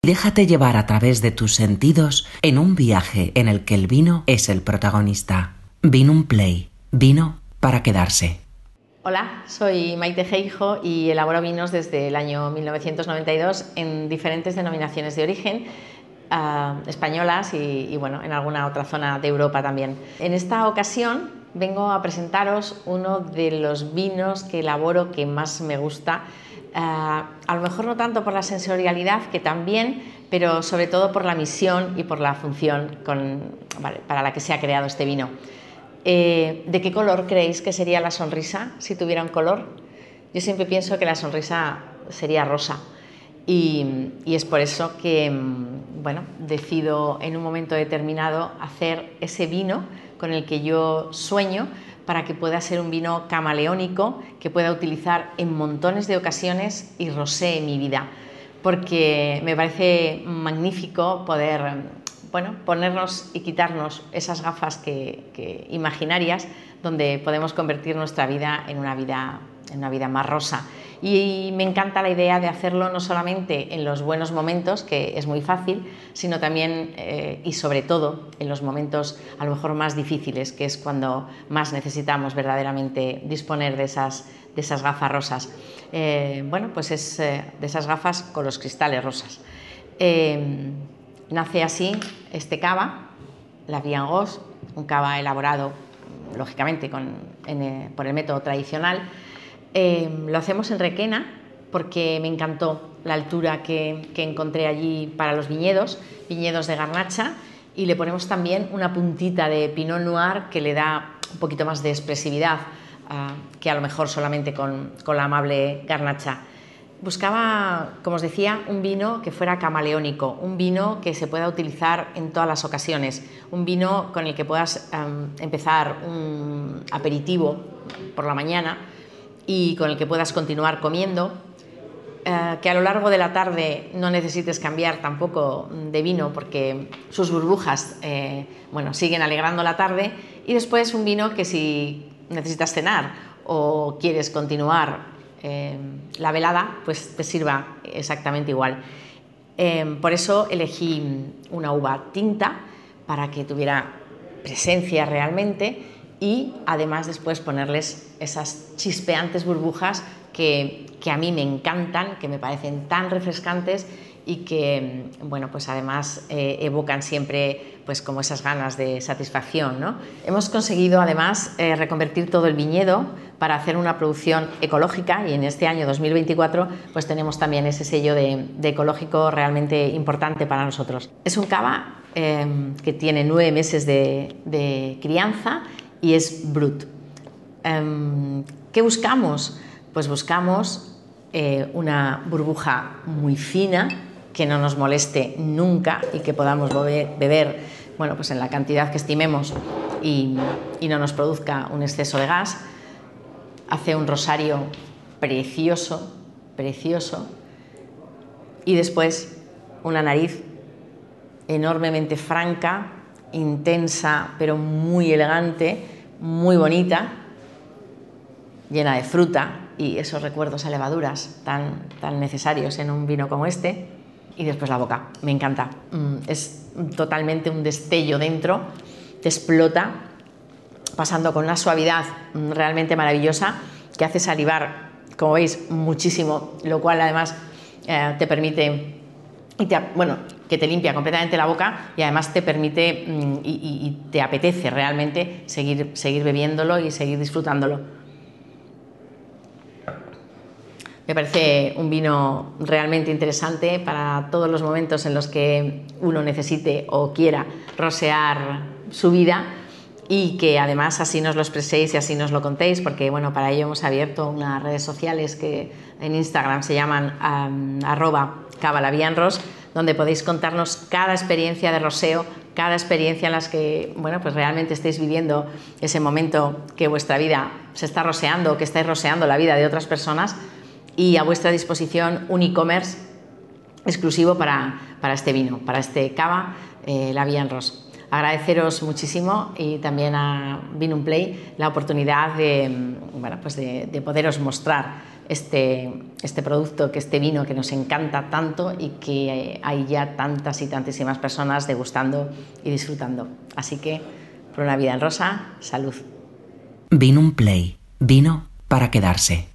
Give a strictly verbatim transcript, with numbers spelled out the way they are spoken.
Déjate llevar a través de tus sentidos en un viaje en el que el vino es el protagonista. Vinum Play. Vino para quedarse. Hola, soy Maite Geijo y elaboro vinos desde el año mil novecientos noventa y dos en diferentes denominaciones de origen, uh, españolas y, y bueno, en alguna otra zona de Europa también. En esta ocasión vengo a presentaros uno de los vinos que elaboro que más me gusta. Uh, a lo mejor no tanto por la sensorialidad, que también, pero sobre todo por la misión y por la función con, vale, para la que se ha creado este vino. Eh, ¿De qué color creéis que sería la sonrisa si tuviera un color? Yo siempre pienso que la sonrisa sería rosa y, y es por eso que bueno, decido en un momento determinado hacer ese vino con el que yo sueño, para que pueda ser un vino camaleónico que pueda utilizar en montones de ocasiones y rosee mi vida, porque me parece magnífico poder, bueno, ponernos y quitarnos esas gafas que, que imaginarias, donde podemos convertir nuestra vida en una vida, en una vida más rosa. Y me encanta la idea de hacerlo no solamente en los buenos momentos, que es muy fácil, sino también eh, y sobre todo en los momentos a lo mejor más difíciles, que es cuando más necesitamos verdaderamente disponer de esas, de esas gafas rosas. Eh, bueno, pues es eh, de esas gafas con los cristales rosas. Eh, nace así este cava, la Vie en Rose, un cava elaborado lógicamente con, en, eh, por el método tradicional. Eh, lo hacemos en Requena porque me encantó la altura que, que encontré allí para los viñedos, viñedos de Garnacha, y le ponemos también una puntita de Pinot Noir que le da un poquito más de expresividad uh, que a lo mejor solamente con, con la amable Garnacha. Buscaba, como os decía, un vino que fuera camaleónico, un vino que se pueda utilizar en todas las ocasiones, un vino con el que puedas um, empezar un aperitivo por la mañana y con el que puedas continuar comiendo, eh, que a lo largo de la tarde no necesites cambiar tampoco de vino porque sus burbujas eh, bueno, siguen alegrando la tarde, y después un vino que si necesitas cenar o quieres continuar eh, la velada, pues te sirva exactamente igual. Eh, por eso elegí una uva tinta para que tuviera presencia realmente, y además después ponerles esas chispeantes burbujas que, que a mí me encantan, que me parecen tan refrescantes y que, bueno, pues además eh, evocan siempre pues como esas ganas de satisfacción, ¿no? Hemos conseguido además eh, reconvertir todo el viñedo para hacer una producción ecológica, y en este año dos mil veinticuatro pues tenemos también ese sello de, de ecológico realmente importante para nosotros. Es un cava eh, que tiene nueve meses de, de crianza y es brut. Um, ¿Qué buscamos? Pues buscamos eh, una burbuja muy fina, que no nos moleste nunca y que podamos beber, beber bueno, pues en la cantidad que estimemos y, y no nos produzca un exceso de gas. Hace un rosario precioso, precioso, y después una nariz enormemente franca, intensa, pero muy elegante, muy bonita, llena de fruta y esos recuerdos a levaduras tan, tan necesarios en un vino como este. Y después la boca, me encanta. Es totalmente un destello dentro, te explota, pasando con una suavidad realmente maravillosa que hace salivar, como veis, muchísimo, lo cual además eh, te permite, y te, bueno, que te limpia completamente la boca, y además te permite mm, y, y, y te apetece realmente seguir, seguir bebiéndolo y seguir disfrutándolo. Me parece un vino realmente interesante para todos los momentos en los que uno necesite o quiera rosear su vida, y que además así nos lo expreséis y así nos lo contéis, porque bueno, para ello hemos abierto unas redes sociales que en Instagram se llaman um, arroba cava la Vie en Rose, donde podéis contarnos cada experiencia de roseo, cada experiencia en las que bueno, pues realmente estéis viviendo ese momento que vuestra vida se está roseando o que estáis roseando la vida de otras personas, y a vuestra disposición un e-commerce exclusivo para, para este vino, para este cava, eh, la Vie en Rose. Agradeceros muchísimo, y también a Vinum Play la oportunidad de, bueno, pues de, de poderos mostrar este, este producto, que este vino que nos encanta tanto y que hay ya tantas y tantísimas personas degustando y disfrutando. Así que, por una vida en rosa, salud. Vinum Play, vino para quedarse.